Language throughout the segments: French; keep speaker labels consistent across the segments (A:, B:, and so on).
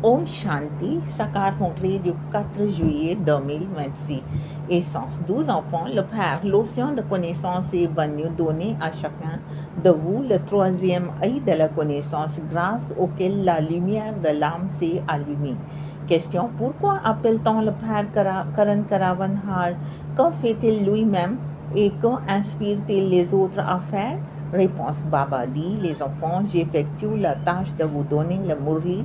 A: Om Shanti, Sakar rentré du 4 juillet 2026. Essence 12 enfants, le Père, l'océan de connaissance est venu donner à chacun de vous le troisième œil de la connaissance grâce auquel la lumière de l'âme s'est allumée. Question, pourquoi appelle-t-on le Père Karan Karavanhar? Que fait-il lui-même et que inspire-t-il les autres à faire? Réponse, Baba dit, les enfants, j'effectue la tâche de vous donner le murli.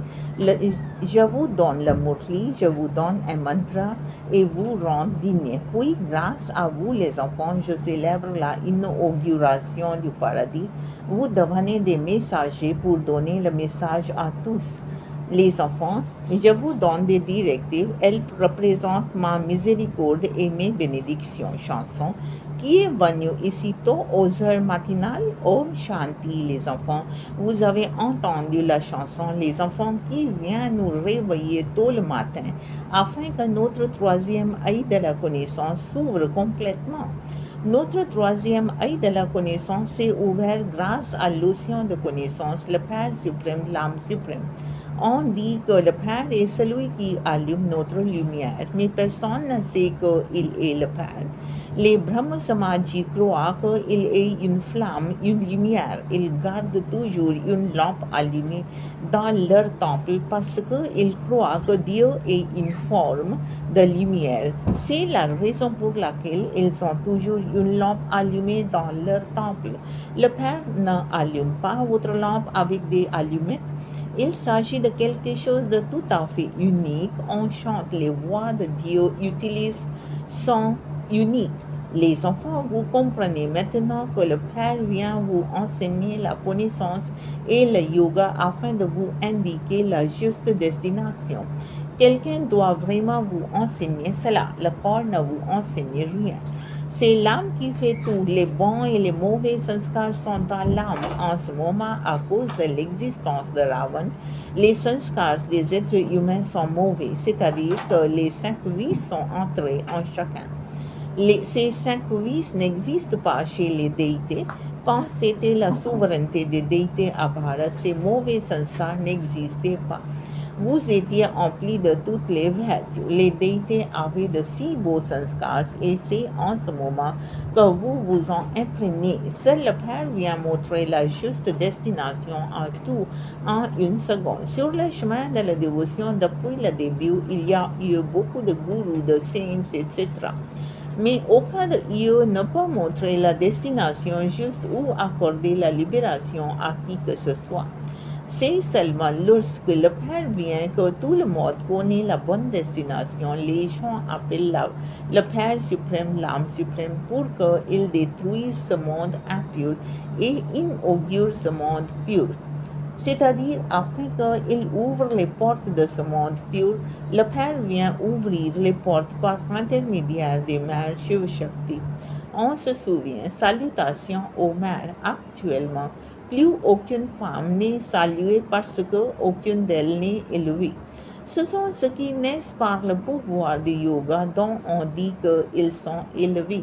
A: Je vous donne le murli, je vous donne un mantra et vous rends digne. Puis, grâce à vous, les enfants, je célèbre la inauguration du paradis. Vous devenez des messagers pour donner le message à tous. Les enfants, je vous donne des directives. Elles représentent ma miséricorde et mes bénédictions. Chanson qui est venu ici tôt aux heures matinales. Om Shanti, les enfants. Vous avez entendu la chanson, les enfants qui vient nous réveiller tôt le matin afin que notre troisième œil de la connaissance s'ouvre complètement. Notre troisième œil de la connaissance s'est ouvert grâce à l'océan de connaissance, le Père suprême, l'âme suprême. On dit que le Père est celui qui allume notre lumière, mais personne ne sait qu'il est le Père. Les Brahma Samaji croient qu'il est une flamme, une lumière. Ils gardent toujours une lampe allumée dans leur temple parce qu'ils croient que Dieu est une forme de lumière. C'est la raison pour laquelle ils ont toujours une lampe allumée dans leur temple. Le Père n'allume pas votre lampe avec des allumettes. Il s'agit de quelque chose de tout à fait unique. On chante les voix de Dieu, utilise son unique. Les enfants, vous comprenez maintenant que le Père vient vous enseigner la connaissance et le yoga afin de vous indiquer la juste destination. Quelqu'un doit vraiment vous enseigner cela. Le corps ne vous enseigne rien. C'est l'âme qui fait tout. Les bons et les mauvais sanskars sont dans l'âme en ce moment à cause de l'existence de Ravan. Les sanskars des êtres humains sont mauvais, c'est-à-dire que les 5 vices sont entrés en chacun. Ces 5 vices n'existent pas chez les déités. Quand c'était la souveraineté des déités à Bharat, ces mauvais sanskars n'existaient pas. Vous étiez emplis de toutes les vertus. Les déités avaient de si beaux sanskars et c'est en ce moment que vous vous en imprégnez. Seul le Père vient montrer la juste destination à tout en une seconde. Sur le chemin de la dévotion, depuis le début, il y a eu beaucoup de gourous, de saints, etc. Mais aucun d'eux ne peut montrer la destination juste ou accorder la libération à qui que ce soit. C'est seulement lorsque le Père vient que tout le monde connaît la bonne destination. Les gens appellent le Père suprême, l'âme suprême, pour qu'il détruise ce monde impur et inaugure ce monde pur. C'est-à-dire, afin qu'il ouvre les portes de ce monde pur, le Père vient ouvrir les portes par l'intermédiaire des mères Shiva Shakti. On se souvient, salutations aux mères actuellement. Plus aucune femme n'est saluée parce qu'aucune d'elles n'est élevée. Ce sont ceux qui naissent par le pouvoir du yoga dont on dit qu'ils sont élevés.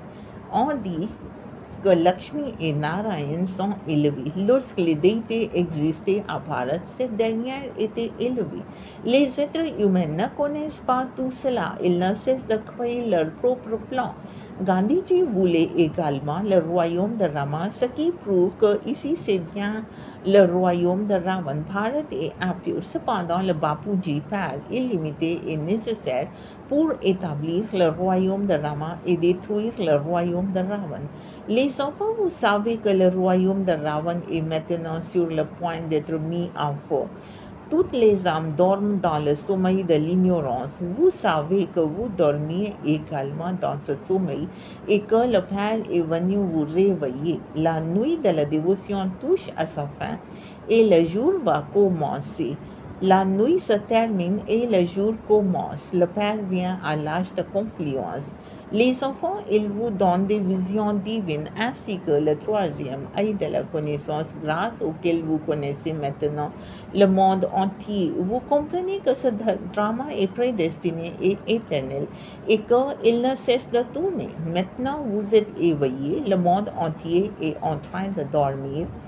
A: On dit que Lakshmi et Narayan sont élevés. Lorsque les déités existaient à Bharat, ces dernières étaient élevées. Les êtres humains ne connaissent pas tout cela. Ils ne cessent de créer leur propre plan. Gandhiji voulait également le royaume de Rama, ce qui prouve que ici c'est bien le royaume de Ravan. Bharat est impur. Cependant, le Bapuji Père illimité est nécessaire pour établir le royaume de Rama et détruire le royaume de Ravan. Les enfants, vous savez que le royaume de Ravan est maintenant sur le point d'être mis en feu. Toutes les âmes dorment dans le sommeil de l'ignorance. Vous savez que vous dormiez également dans ce sommeil et que le Père est venu vous réveiller. La nuit de la dévotion touche à sa fin et le jour va commencer. La nuit se termine et le jour commence. Le Père vient à l'âge de confluence. Les enfants, ils vous donnent des visions divines ainsi que le troisième œil de la connaissance grâce auquel vous connaissez maintenant le monde entier. Vous comprenez que ce drama est prédestiné et éternel et qu'il ne cesse de tourner. Maintenant, vous êtes éveillés, le monde entier est en train de dormir.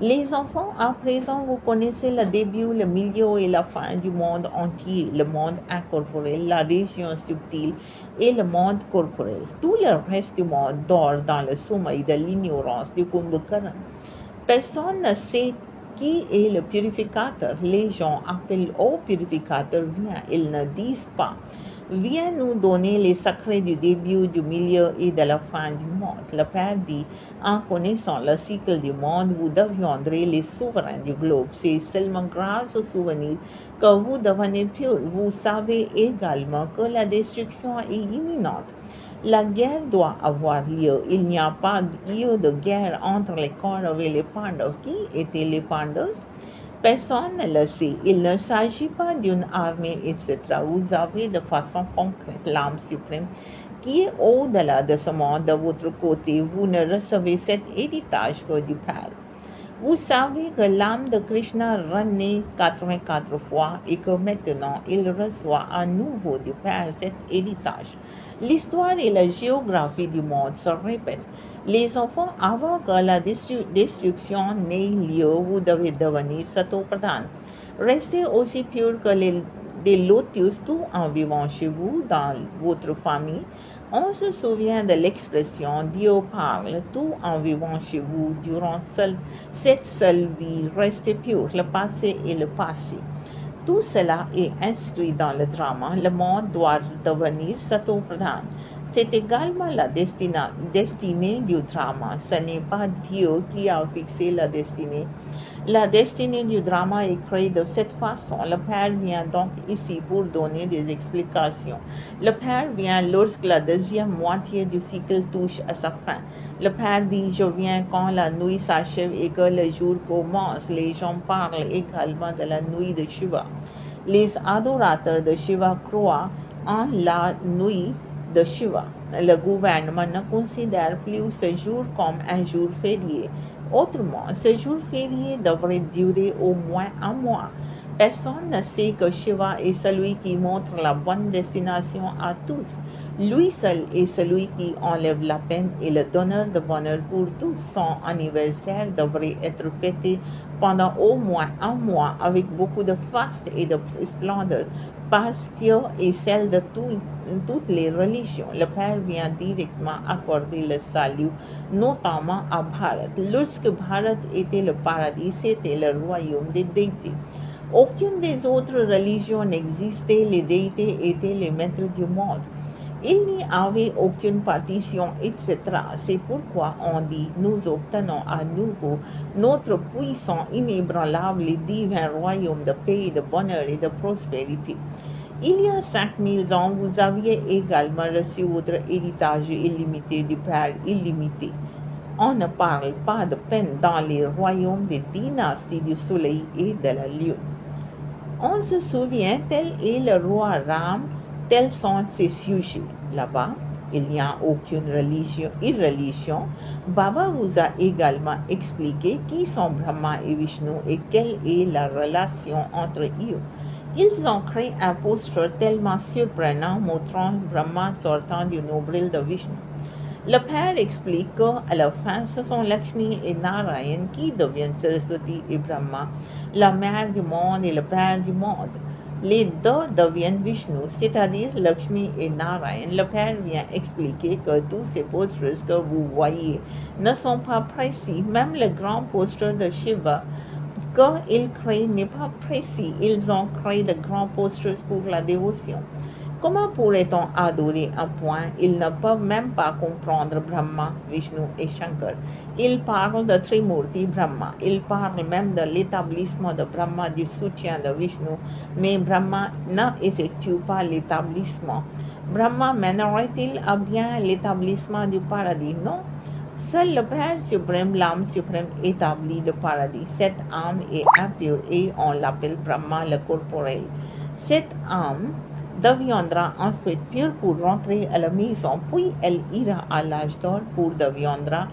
A: Les enfants, à présent, vous connaissez le début, le milieu et la fin du monde entier, le monde incorporel, la région subtile et le monde corporel. Tout le reste du monde dort dans le sommeil de l'ignorance du Kumbhakaran. Personne ne sait qui est le purificateur. Les gens appellent au purificateur, viens. Ils ne disent pas, viens nous donner les secrets du début, du milieu et de la fin du monde. Le Père dit, en connaissant le cycle du monde, vous deviendrez les souverains du globe. C'est seulement grâce au souvenir que vous devenez purs. Vous savez également que la destruction est imminente. La guerre doit avoir lieu. Il n'y a pas eu de guerre entre les Kauravas et les Pandavas. Qui étaient les Pandavas? Personne ne le sait. Il ne s'agit pas d'une armée, etc. Vous avez de façon concrète l'âme suprême qui est au-delà de ce monde de votre côté. Vous ne recevez cet héritage que du Père. Vous savez que l'âme de Krishna renaît 84 fois et que maintenant il reçoit à nouveau du Père cet héritage. L'histoire et la géographie du monde se répètent. Les enfants, avant que la destruction n'ait lieu, vous devez devenir Satopradhan. Restez aussi purs que des lotus tout en vivant chez vous, dans votre famille. On se souvient de l'expression Dieu parle tout en vivant chez vous durant cette seule vie. Restez purs, le passé et le passé. Tout cela est inscrit dans le drama. Le monde doit devenir Satopradhan. C'est également la destinée du drama. Ce n'est pas Dieu qui a fixé la destinée. La destinée du drama est créée de cette façon. Le Père vient donc ici pour donner des explications. Le Père vient lorsque la deuxième moitié du cycle touche à sa fin. Le Père dit, je viens quand la nuit s'achève et que le jour commence. Les gens parlent également de la nuit de Shiva. Les adorateurs de Shiva croient en la nuit de Shiva. Le gouvernement ne considère plus ce jour comme un jour férié. Autrement, ce jour férié devrait durer au moins un mois. Personne ne sait que Shiva est celui qui montre la bonne destination à tous. Lui seul est celui qui enlève la peine et le donneur de bonheur pour tous. Son anniversaire devrait être fêté pendant au moins un mois avec beaucoup de faste et de splendeur, parce qu'il est celle de toutes les religions. Le Père vient directement accorder le salut, notamment à Bharat. Lorsque Bharat était le paradis, c'était le royaume des déités. Aucune des autres religions n'existait, les déités étaient les maîtres du monde. Il n'y avait aucune partition, etc. C'est pourquoi on dit, nous obtenons à nouveau notre puissant, inébranlable et divin royaume de paix, de bonheur et de prospérité. Il y a 5000 ans, vous aviez également reçu votre héritage illimité du Père illimité. On ne parle pas de peine dans les royaumes des dynasties du soleil et de la lune. On se souvient, tel est le roi Ram, tels sont ses sujets. Là-bas, il n'y a aucune irreligion. Baba vous a également expliqué qui sont Brahma et Vishnu et quelle est la relation entre eux. Ils ont créé un poster tellement surprenant montrant Brahma sortant du nombril de Vishnu. Le Père explique qu'à la fin, ce sont Lakshmi et Narayan qui deviennent Saraswati et Brahma, la mère du monde et le père du monde. Les deux deviennent Vishnu, c'est-à-dire Lakshmi et Narayan. Le Père vient expliquer que tous ces posters que vous voyez ne sont pas précis. Même le grand poster de Shiva qu'ils créent n'est pas précis. Ils ont créé de grands posters pour la dévotion. Comment pourrait-on adorer un point? Ils ne peuvent même pas comprendre Brahma, Vishnu et Shankar. Ils parlent de Trimurti Brahma. Ils parlent même de l'établissement de Brahma, du soutien de Vishnu. Mais Brahma n'effectue pas l'établissement. Brahma mènerait-il à bien l'établissement du paradis? Non. Seul le Père suprême, l'âme suprême, établit le paradis. Cette âme est impure et on l'appelle Brahma le corporel. Cette âme deviendra ensuite pure pour rentrer à la maison, puis elle ira à l'âge d'or pour devenir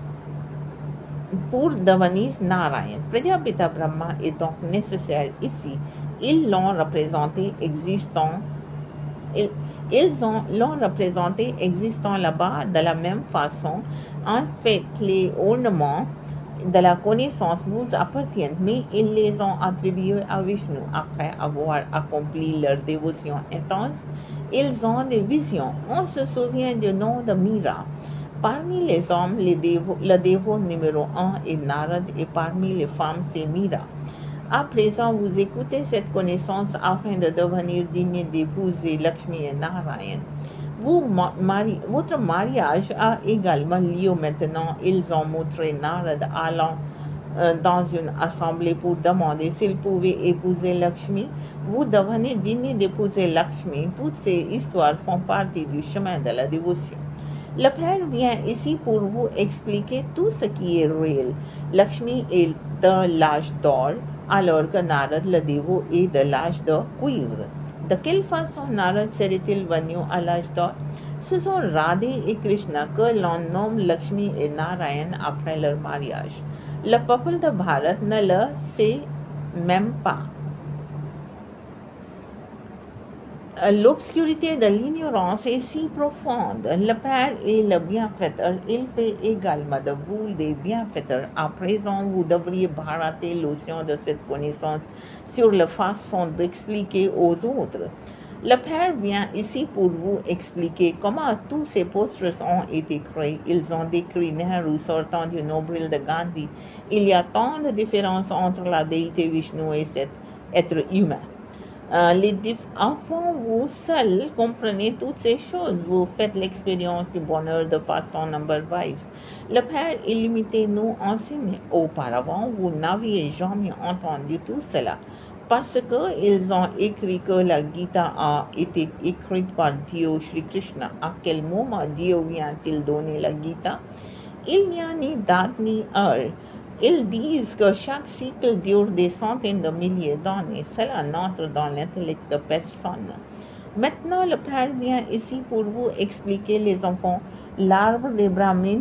A: Narayan. Prajapita Brahma est donc nécessaire ici. Ils l'ont représenté existant. L'ont représenté existant là-bas de la même façon. En fait, les ornements de la connaissance vous appartiennent, mais ils les ont attribués à Vishnu après avoir accompli leur dévotion intense. Ils ont des visions. On se souvient du nom de Mira. Parmi les hommes, le dévot numéro 1 est Narad et parmi les femmes, c'est Mira. À présent, vous écoutez cette connaissance afin de devenir digne d'épouser Lakshmi et Narayan. Votre mariage a également lieu maintenant. Ils ont montré Narad allant dans une assemblée pour demander s'il pouvait épouser Lakshmi. Vous devenez digne d'épouser Lakshmi. Toutes ces histoires font partie du chemin de la dévotion. Le Père vient ici pour vous expliquer tout ce qui est réel. Lakshmi est de l'âge d'or, alors que Narad, le dévot, est de l'âge de cuivre. De quelle façon Narad serait-il venu à l'âge d'or? Ce sont Radhe et Krishna que l'on nomme Lakshmi et Narayan après leur mariage. Le peuple de Bharat ne le sait même pas. L'obscurité de l'ignorance est si profonde. Le Père est le bienfaiteur. Il fait également de vous des bienfaiteurs. À présent, vous devriez barater l'océan de cette connaissance sur la façon d'expliquer aux autres. Le Père vient ici pour vous expliquer comment tous ces postres ont été créés. Ils ont décrit Nehru sortant du nombril de Gandhi. Il y a tant de différences entre la déité Vishnu et cet être humain. Les enfants, vous seuls comprenez toutes ces choses. Vous faites l'expérience du bonheur de façon number-wise. Le Père illimité nous enseigne. Auparavant, vous n'aviez jamais entendu tout cela. Parce qu'ils ont écrit que la Gita a été écrite par Dieu Shri Krishna. À quel moment Dieu vient-il donner la Gita? Il n'y a ni date ni heure. Ils disent que chaque cycle dure des centaines de milliers d'années. Cela n'entre dans l'intellect de personne. Maintenant, le Père vient ici pour vous expliquer, les enfants, l'arbre des brahmins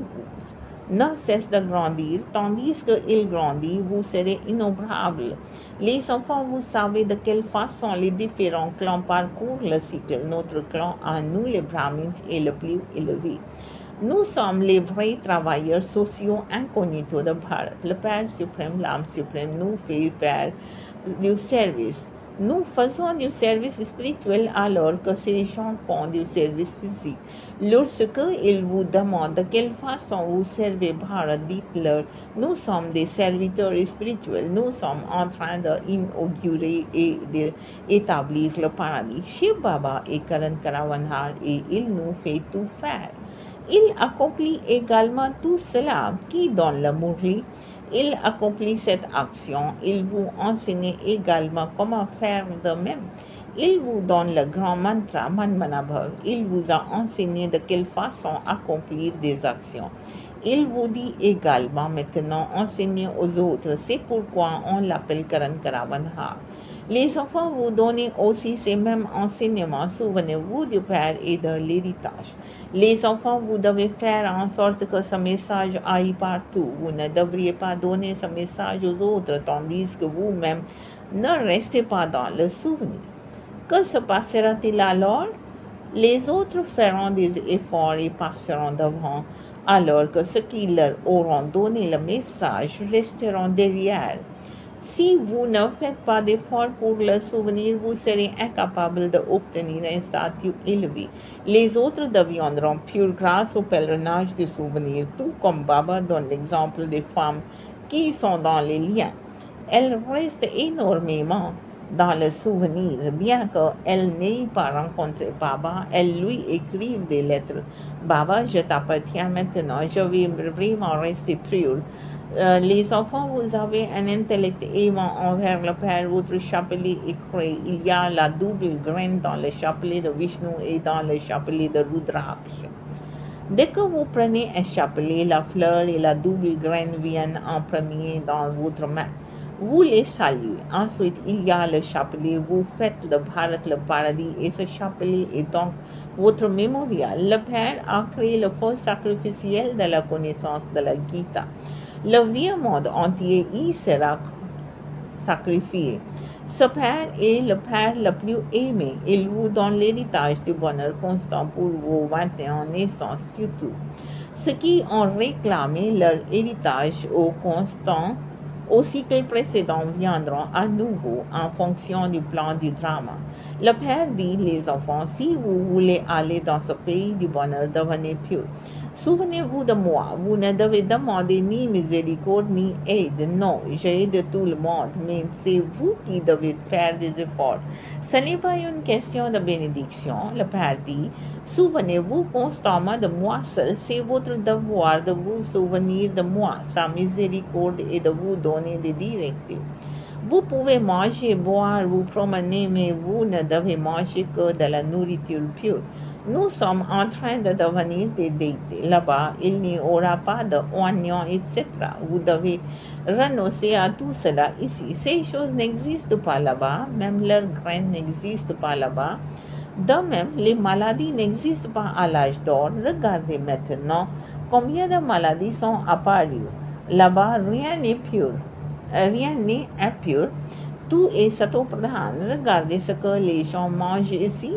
A: ne cesse de grandir, tandis qu'il grandit, vous serez innombrables. Les enfants, vous savez de quelle façon les différents clans parcourent le cycle. Notre clan, à nous les brahmins, est le plus élevé. Nous sommes les vrais travailleurs sociaux incognito de Bharat. Le Père suprême, l'âme suprême, nous fait faire du service. Nous faisons du service spirituel alors que ces gens font du service physique. Lorsqu'ils vous demandent de quelle façon vous servez Bharat, dites-leur, nous sommes des serviteurs spirituels. Nous sommes en train d'inaugurer et d'établir le paradis. Shiv Baba est Karan Karavanhar et il nous fait tout faire. Il accomplit également tout cela. Qui donne le Murli? Il accomplit cette action. Il vous enseigne également comment faire de même. Il vous donne le grand mantra Manmanabhav. Il vous a enseigné de quelle façon accomplir des actions. Il vous dit également maintenant enseignez aux autres. C'est pourquoi on l'appelle Karan Karavanhar. Les enfants vous donnent aussi ces mêmes enseignements. Souvenez-vous du Père et de l'héritage. Les enfants, vous devez faire en sorte que ce message aille partout. Vous ne devriez pas donner ce message aux autres, tandis que vous-même ne restez pas dans le souvenir. Que se passera-t-il alors? Les autres feront des efforts et passeront devant, alors que ceux qui leur auront donné le message resteront derrière. Si vous ne faites pas d'efforts pour le souvenir, vous serez incapable d'obtenir un statut élevé. Les autres deviendront purs grâce au pèlerinage du souvenir, tout comme Baba donne l'exemple des femmes qui sont dans les liens. Elles restent énormément dans le souvenir, bien qu'elles n'aient pas rencontré Baba, elles lui écrivent des lettres. Baba, je t'appartiens maintenant, je vais vraiment rester pure. Les enfants, vous avez un intellect aimant envers le Père. Votre chapelet est créé. Il y a la double graine dans le chapelet de Vishnu et dans le chapelet de Rudraksha. Dès que vous prenez un chapelet, la fleur et la double graine viennent en premier dans votre main. Vous les saluez. Ensuite, il y a le chapelet. Vous faites de Bharat le paradis et ce chapelet est donc votre mémorial. Le Père a créé le feu sacrificiel de la connaissance de la Gita. Le vieux monde entier y sera sacrifié. Ce Père est le Père le plus aimé. Il vous donne l'héritage du bonheur constant pour vos 21 naissances futures. ceux qui ont réclamé leur héritage au constant au cycle précédent viendront à nouveau en fonction du plan du drame. Le père dit, les enfants, si vous voulez aller dans ce pays du bonheur, devenez pieux. Souvenez-vous de moi, vous ne devez demander ni miséricorde ni aide. Non, j'ai de tout le monde, mais c'est vous qui devez faire des efforts. Ce n'est pas une question de bénédiction, le Père dit. Souvenez-vous constamment de moi seul, c'est votre devoir de vous souvenir de moi, sa miséricorde et de vous donner des directives. Vous pouvez manger, boire, vous promener, mais vous ne devez manger que de la nourriture pure. Nous sommes en train de devenir des déités. Là-bas, il n'y aura pas de oignons, etc. Vous devez renoncer à tout cela ici. Ces choses n'existent pas là-bas, même leurs graines n'existent pas là-bas. De même, les maladies n'existent pas à l'âge d'or. Regardez maintenant combien de maladies sont apparues. Là-bas, rien n'est pur. Rien n'est impur. Tout est satopradhan. Regardez ce que les gens mangent ici,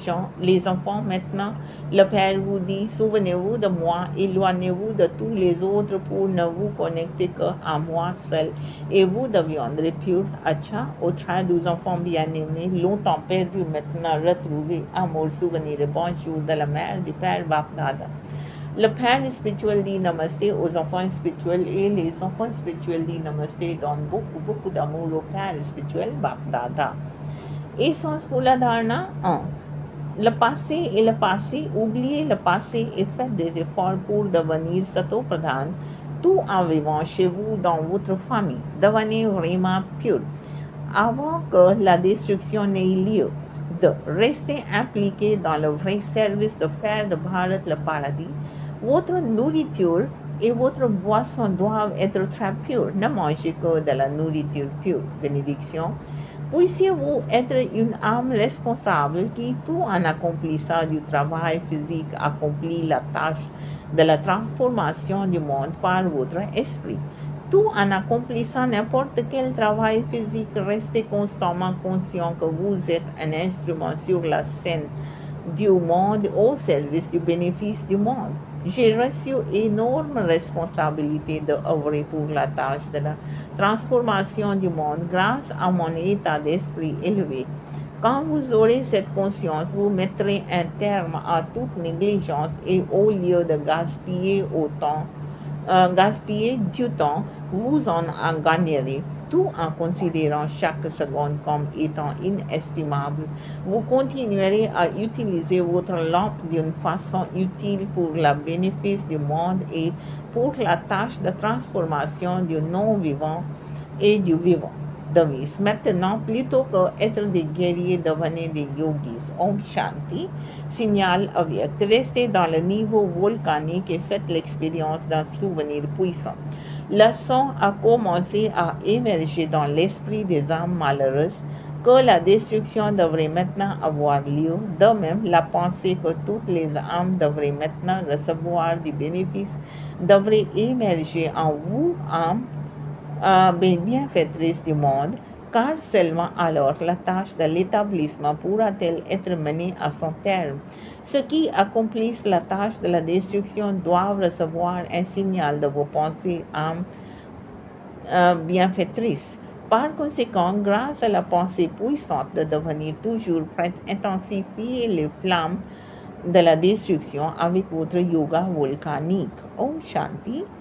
A: les enfants maintenant. Le Père vous dit, souvenez-vous de moi, éloignez-vous de tous les autres pour ne vous connecter qu'à moi seul, et vous deviendrez purs. Acha, au train des enfants bien-aimés, longtemps perdus, maintenant retrouvés, amour, souvenir et bonjour de la mère, du Père Bapdada. Le Père spirituel dit namasté aux enfants spirituels et les enfants spirituels disent namasté donnent beaucoup d'amour au Père spirituel Bapdada. Essence pour la dharana 1. Le passé est le passé, oubliez le passé et faites des efforts pour devenir satopradhan, tout en vivant chez vous dans votre famille. Devenez vraiment pur avant que la destruction n'ait lieu. 2. Restez impliqué dans le vrai service de faire de Bharat le paradis. Votre nourriture et votre boisson doivent être très pures. Ne mangez que de la nourriture pure. Bénédiction. Puissiez-vous être une âme responsable qui, tout en accomplissant du travail physique, accomplit la tâche de la transformation du monde par votre esprit. Tout en accomplissant n'importe quel travail physique, restez constamment conscient que vous êtes un instrument sur la scène du monde au service du bénéfice du monde. J'ai reçu énorme responsabilité d'œuvrer pour la tâche de la transformation du monde grâce à mon état d'esprit élevé. Quand vous aurez cette conscience, vous mettrez un terme à toute négligence et au lieu de gaspiller du temps, vous en gagnerez, tout en considérant chaque seconde comme étant inestimable. Vous continuerez à utiliser votre lampe d'une façon utile pour le bénéfice du monde et pour la tâche de transformation du non-vivant et du vivant. Devise. Maintenant, plutôt que être des guerriers, devenez des yogis. Om Shanti. Signal avyak. Restez dans le niveau volcanique et faites l'expérience d'un souvenir puissant. Le son a commencé à émerger dans l'esprit des âmes malheureuses que la destruction devrait maintenant avoir lieu. De même, la pensée que toutes les âmes devraient maintenant recevoir du bénéfice devrait émerger en vous, âmes bienfaitrices du monde, car seulement alors la tâche de l'établissement pourra-t-elle être menée à son terme. Ceux qui accomplissent la tâche de la destruction doivent recevoir un signal de vos pensées âmes bienfaitrices. Par conséquent, grâce à la pensée puissante de devenir toujours prête, intensifiez les flammes de la destruction avec votre yoga volcanique. Om Shanti.